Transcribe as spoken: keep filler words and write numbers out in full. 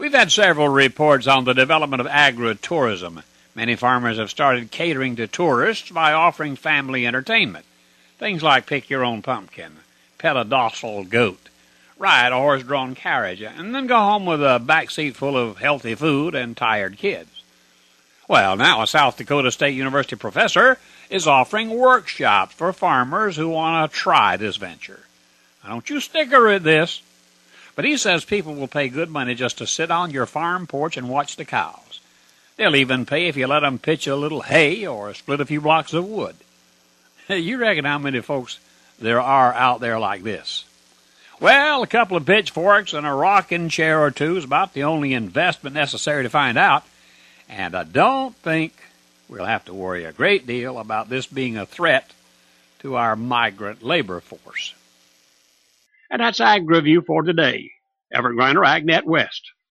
We've had several reports on the development of agritourism. Many farmers have started catering to tourists by offering family entertainment. Things like pick your own pumpkin, pet a docile goat, ride a horse-drawn carriage, and then go home with a backseat full of healthy food and tired kids. Well, now a South Dakota State University professor is offering workshops for farmers who want to try this venture. Now, don't you sticker at this. But he says people will pay good money just to sit on your farm porch and watch the cows. They'll even pay if you let them pitch a little hay or split a few blocks of wood. You reckon how many folks there are out there like this? Well, a couple of pitchforks and a rocking chair or two is about the only investment necessary to find out, and I don't think we'll have to worry a great deal about this being a threat to our migrant labor force. And that's Ag Review for today. Everett Griner, AgNet West.